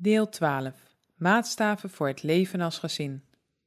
Deel 12. Maatstaven voor het leven als gezin.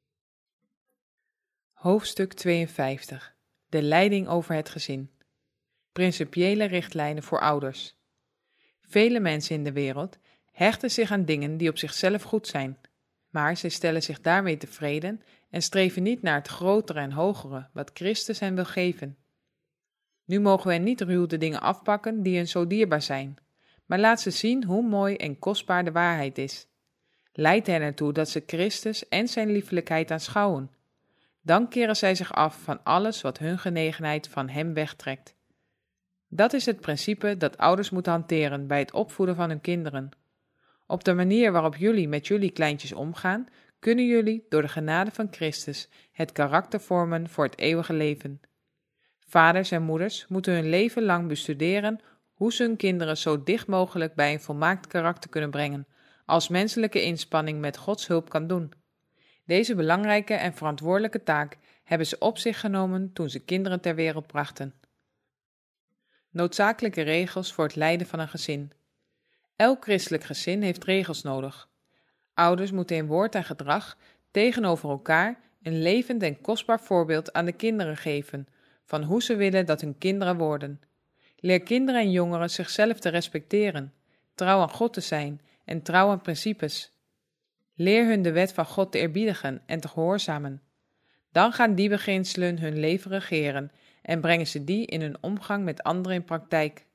Hoofdstuk 52. De leiding over het gezin. Principiële richtlijnen voor ouders. Vele mensen in de wereld hechten zich aan dingen die op zichzelf goed zijn, maar zij stellen zich daarmee tevreden en streven niet naar het grotere en hogere wat Christus hen wil geven. Nu mogen wij niet ruw de dingen afpakken die hen zo dierbaar zijn, maar laat ze zien hoe mooi en kostbaar de waarheid is. Leid hen ertoe dat ze Christus en zijn liefelijkheid aanschouwen. Dan keren zij zich af van alles wat hun genegenheid van hem wegtrekt. Dat is het principe dat ouders moeten hanteren bij het opvoeden van hun kinderen. Op de manier waarop jullie met jullie kleintjes omgaan, kunnen jullie door de genade van Christus het karakter vormen voor het eeuwige leven. Vaders en moeders moeten hun leven lang bestuderen hoe ze hun kinderen zo dicht mogelijk bij een volmaakt karakter kunnen brengen, als menselijke inspanning met Gods hulp kan doen. Deze belangrijke en verantwoordelijke taak hebben ze op zich genomen toen ze kinderen ter wereld brachten. Noodzakelijke regels voor het leiden van een gezin. Elk christelijk gezin heeft regels nodig. Ouders moeten in woord en gedrag tegenover elkaar een levend en kostbaar voorbeeld aan de kinderen geven van hoe ze willen dat hun kinderen worden. Leer kinderen en jongeren zichzelf te respecteren, trouw aan God te zijn en trouw aan principes. Leer hun de wet van God te eerbiedigen en te gehoorzamen. Dan gaan die beginselen hun leven regeren en brengen ze die in hun omgang met anderen in praktijk.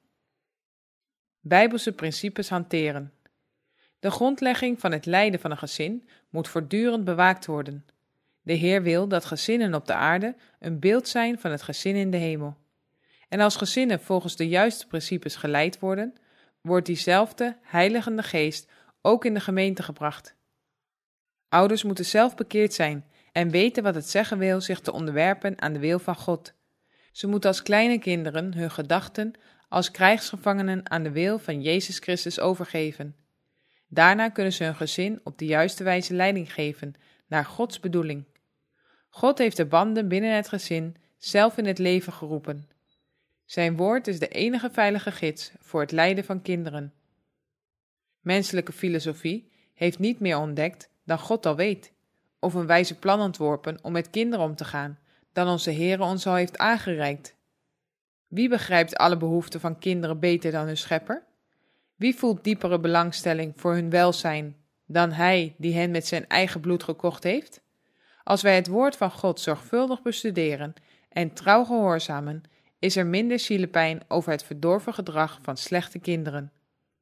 Bijbelse principes hanteren. De grondlegging van het leiden van een gezin moet voortdurend bewaakt worden. De Heer wil dat gezinnen op de aarde een beeld zijn van het gezin in de hemel. En als gezinnen volgens de juiste principes geleid worden, wordt diezelfde heiligende geest ook in de gemeente gebracht. Ouders moeten zelf bekeerd zijn en weten wat het zeggen wil zich te onderwerpen aan de wil van God. Ze moeten als kleine kinderen hun gedachten als krijgsgevangenen aan de wil van Jezus Christus overgeven. Daarna kunnen ze hun gezin op de juiste wijze leiding geven naar Gods bedoeling. God heeft de banden binnen het gezin zelf in het leven geroepen. Zijn woord is de enige veilige gids voor het leiden van kinderen. Menselijke filosofie heeft niet meer ontdekt dan God al weet, of een wijze plan ontworpen om met kinderen om te gaan, dan onze Heere ons al heeft aangereikt. Wie begrijpt alle behoeften van kinderen beter dan hun schepper? Wie voelt diepere belangstelling voor hun welzijn dan hij die hen met zijn eigen bloed gekocht heeft? Als wij het woord van God zorgvuldig bestuderen en trouw gehoorzamen, is er minder zielepijn over het verdorven gedrag van slechte kinderen.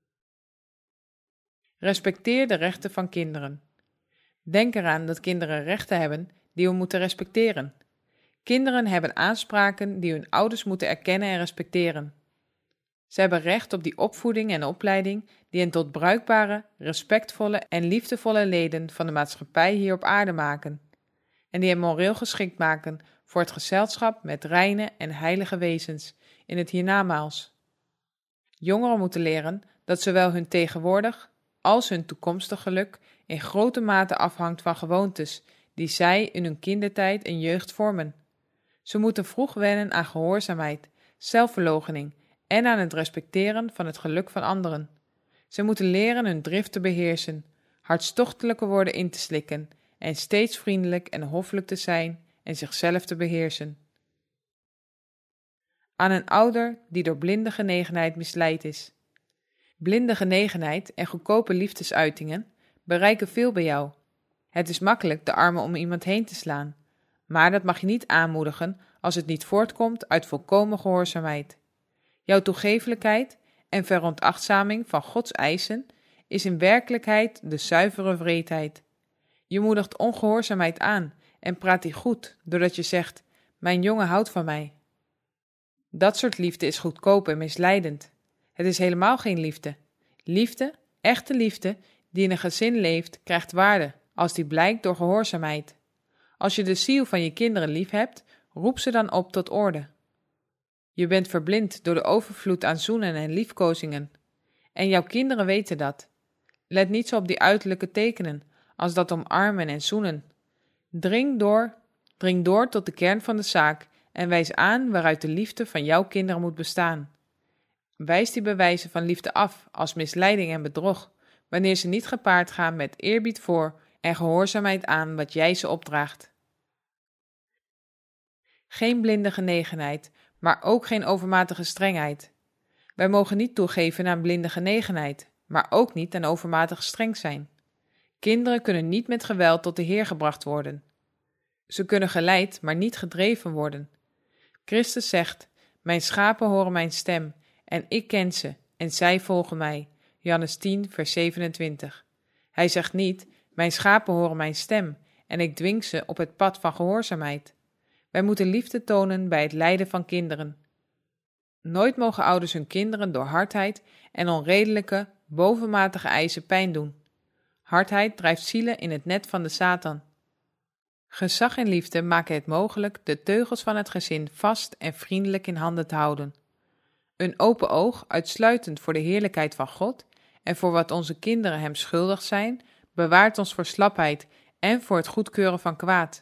Respecteer de rechten van kinderen. Denk eraan dat kinderen rechten hebben die we moeten respecteren. Kinderen hebben aanspraken die hun ouders moeten erkennen en respecteren. Ze hebben recht op die opvoeding en opleiding die hen tot bruikbare, respectvolle en liefdevolle leden van de maatschappij hier op aarde maken, en die hen moreel geschikt maken voor het gezelschap met reine en heilige wezens in het hiernamaals. Jongeren moeten leren dat zowel hun tegenwoordig als hun toekomstig geluk in grote mate afhangt van gewoontes die zij in hun kindertijd en jeugd vormen. Ze moeten vroeg wennen aan gehoorzaamheid, zelfverloochening en aan het respecteren van het geluk van anderen. Ze moeten leren hun drift te beheersen, hartstochtelijke woorden in te slikken en steeds vriendelijk en hoffelijk te zijn en zichzelf te beheersen. Aan een ouder die door blinde genegenheid misleid is. Blinde genegenheid en goedkope liefdesuitingen bereiken veel bij jou. Het is makkelijk de armen om iemand heen te slaan, maar dat mag je niet aanmoedigen als het niet voortkomt uit volkomen gehoorzaamheid. Jouw toegeeflijkheid en veronachtzaming van Gods eisen is in werkelijkheid de zuivere wreedheid. Je moedigt ongehoorzaamheid aan en praat die goed doordat je zegt, mijn jongen houdt van mij. Dat soort liefde is goedkoop en misleidend. Het is helemaal geen liefde. Liefde, echte liefde, die in een gezin leeft, krijgt waarde als die blijkt door gehoorzaamheid. Als je de ziel van je kinderen lief hebt, roep ze dan op tot orde. Je bent verblind door de overvloed aan zoenen en liefkozingen. En jouw kinderen weten dat. Let niet zo op die uiterlijke tekenen, als dat omarmen en zoenen. Dring door tot de kern van de zaak en wijs aan waaruit de liefde van jouw kinderen moet bestaan. Wijs die bewijzen van liefde af als misleiding en bedrog, wanneer ze niet gepaard gaan met eerbied voor en gehoorzaamheid aan wat jij ze opdraagt. Geen blinde genegenheid, maar ook geen overmatige strengheid. Wij mogen niet toegeven aan blinde genegenheid, maar ook niet aan overmatig streng zijn. Kinderen kunnen niet met geweld tot de Heer gebracht worden. Ze kunnen geleid, maar niet gedreven worden. Christus zegt, mijn schapen horen mijn stem, en ik ken ze, en zij volgen mij. Johannes 10, vers 27. Hij zegt niet, mijn schapen horen mijn stem, en ik dwing ze op het pad van gehoorzaamheid. Wij moeten liefde tonen bij het leiden van kinderen. Nooit mogen ouders hun kinderen door hardheid en onredelijke, bovenmatige eisen pijn doen. Hardheid drijft zielen in het net van de Satan. Gezag en liefde maken het mogelijk de teugels van het gezin vast en vriendelijk in handen te houden. Een open oog, uitsluitend voor de heerlijkheid van God en voor wat onze kinderen hem schuldig zijn, bewaart ons voor slapheid en voor het goedkeuren van kwaad.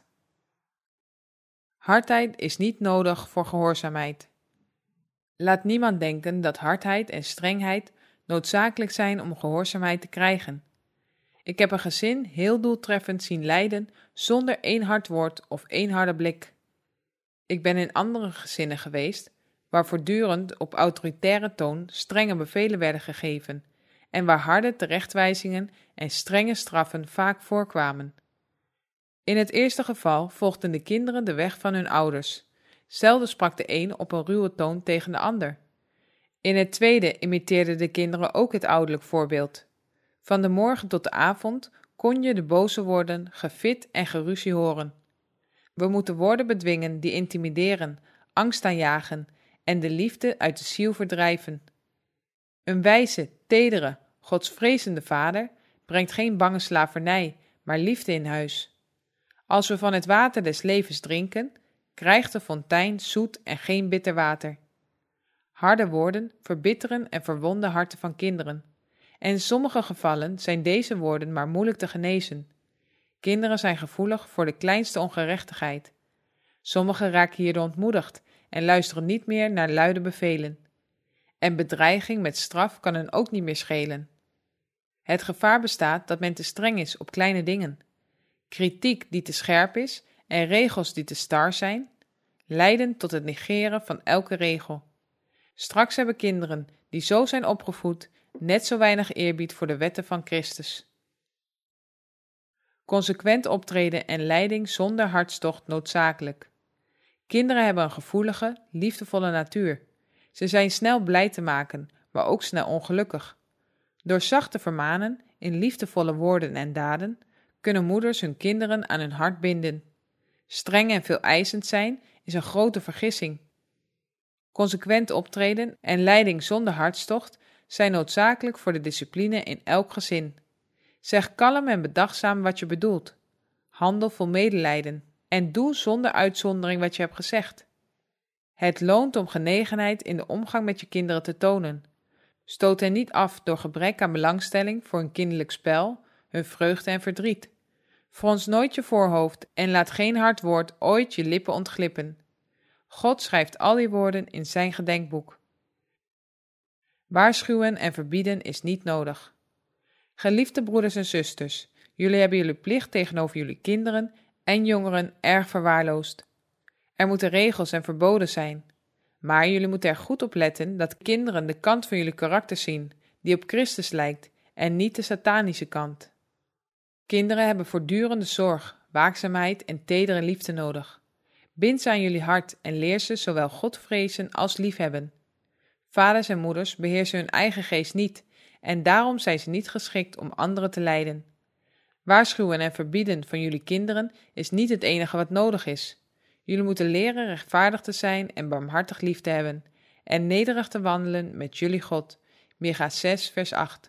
Hardheid is niet nodig voor gehoorzaamheid. Laat niemand denken dat hardheid en strengheid noodzakelijk zijn om gehoorzaamheid te krijgen. Ik heb een gezin heel doeltreffend zien lijden zonder één hard woord of één harde blik. Ik ben in andere gezinnen geweest, waar voortdurend op autoritaire toon strenge bevelen werden gegeven en waar harde terechtwijzingen en strenge straffen vaak voorkwamen. In het eerste geval volgden de kinderen de weg van hun ouders. Zelden sprak de een op een ruwe toon tegen de ander. In het tweede imiteerden de kinderen ook het ouderlijk voorbeeld. Van de morgen tot de avond kon je de boze woorden, gefit en geruzie horen. We moeten woorden bedwingen die intimideren, angst aanjagen en de liefde uit de ziel verdrijven. Een wijze, tedere, godsvrezende vader brengt geen bange slavernij, maar liefde in huis. Als we van het water des levens drinken, krijgt de fontein zoet en geen bitter water. Harde woorden verbitteren en verwonden harten van kinderen. En in sommige gevallen zijn deze woorden maar moeilijk te genezen. Kinderen zijn gevoelig voor de kleinste ongerechtigheid. Sommigen raken hierdoor ontmoedigd en luisteren niet meer naar luide bevelen. En bedreiging met straf kan hen ook niet meer schelen. Het gevaar bestaat dat men te streng is op kleine dingen. Kritiek die te scherp is en regels die te star zijn, leiden tot het negeren van elke regel. Straks hebben kinderen die zo zijn opgevoed net zo weinig eerbied voor de wetten van Christus. Consequent optreden en leiding zonder hartstocht noodzakelijk. Kinderen hebben een gevoelige, liefdevolle natuur. Ze zijn snel blij te maken, maar ook snel ongelukkig. Door zacht te vermanen, in liefdevolle woorden en daden, kunnen moeders hun kinderen aan hun hart binden. Streng en veel eisend zijn is een grote vergissing. Consequent optreden en leiding zonder hartstocht zijn noodzakelijk voor de discipline in elk gezin. Zeg kalm en bedachtzaam wat je bedoelt. Handel vol medelijden en doe zonder uitzondering wat je hebt gezegd. Het loont om genegenheid in de omgang met je kinderen te tonen. Stoot hen niet af door gebrek aan belangstelling voor hun kinderlijk spel, hun vreugde en verdriet. Frons nooit je voorhoofd en laat geen hard woord ooit je lippen ontglippen. God schrijft al die woorden in zijn gedenkboek. Waarschuwen en verbieden is niet nodig. Geliefde broeders en zusters, jullie hebben jullie plicht tegenover jullie kinderen en jongeren erg verwaarloosd. Er moeten regels en verboden zijn, maar jullie moeten er goed op letten dat kinderen de kant van jullie karakter zien, die op Christus lijkt, en niet de satanische kant. Kinderen hebben voortdurende zorg, waakzaamheid en tedere liefde nodig. Bind ze aan jullie hart en leer ze zowel God vrezen als liefhebben. Vaders en moeders beheersen hun eigen geest niet en daarom zijn ze niet geschikt om anderen te leiden. Waarschuwen en verbieden van jullie kinderen is niet het enige wat nodig is. Jullie moeten leren rechtvaardig te zijn en barmhartig lief te hebben en nederig te wandelen met jullie God. Micha 6 vers 8.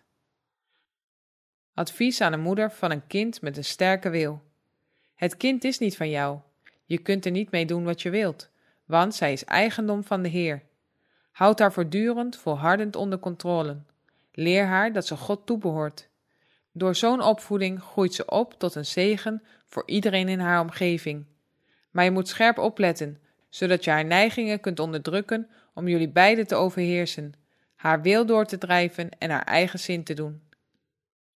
Advies aan een moeder van een kind met een sterke wil. Het kind is niet van jou. Je kunt er niet mee doen wat je wilt, want zij is eigendom van de Heer. Houd haar voortdurend volhardend onder controle. Leer haar dat ze God toebehoort. Door zo'n opvoeding groeit ze op tot een zegen voor iedereen in haar omgeving. Maar je moet scherp opletten, zodat je haar neigingen kunt onderdrukken om jullie beiden te overheersen, haar wil door te drijven en haar eigen zin te doen.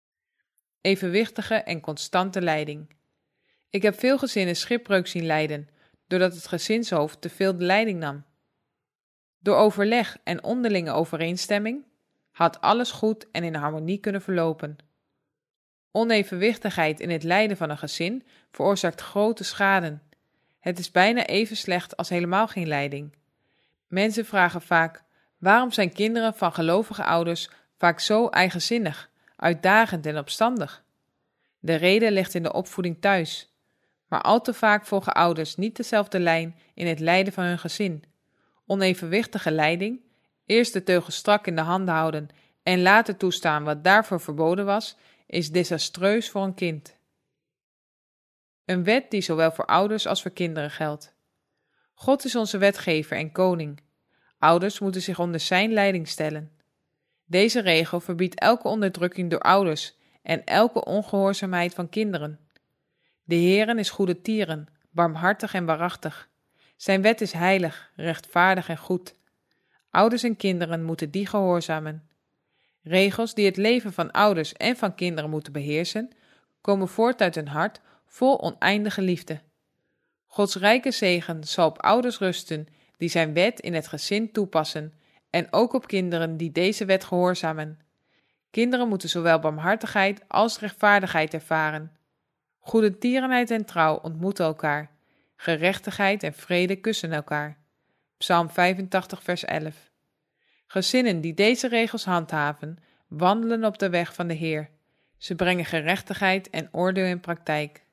evenwichtige en constante leiding. Ik heb veel gezinnen schipbreuk zien lijden, doordat het gezinshoofd te veel de leiding nam. Door overleg en onderlinge overeenstemming had alles goed en in harmonie kunnen verlopen. Onevenwichtigheid in het leiden van een gezin veroorzaakt grote schade. Het is bijna even slecht als helemaal geen leiding. Mensen vragen vaak: waarom zijn kinderen van gelovige ouders vaak zo eigenzinnig, uitdagend en opstandig? De reden ligt in de opvoeding thuis. Maar al te vaak volgen ouders niet dezelfde lijn in het leiden van hun gezin. Onevenwichtige leiding, eerst de teugels strak in de handen houden en later toestaan wat daarvoor verboden was, is desastreus voor een kind. Een wet die zowel voor ouders als voor kinderen geldt. God is onze wetgever en koning. Ouders moeten zich onder zijn leiding stellen. Deze regel verbiedt elke onderdrukking door ouders en elke ongehoorzaamheid van kinderen. De Heeren is goede tieren, barmhartig en waarachtig. Zijn wet is heilig, rechtvaardig en goed. Ouders en kinderen moeten die gehoorzamen. Regels die het leven van ouders en van kinderen moeten beheersen, komen voort uit een hart vol oneindige liefde. Gods rijke zegen zal op ouders rusten die zijn wet in het gezin toepassen en ook op kinderen die deze wet gehoorzamen. Kinderen moeten zowel barmhartigheid als rechtvaardigheid ervaren. Goedertierenheid en trouw ontmoeten elkaar. Gerechtigheid en vrede kussen elkaar. Psalm 85 vers 11. Gezinnen die deze regels handhaven, wandelen op de weg van de Heer. Ze brengen gerechtigheid en oordeel in praktijk.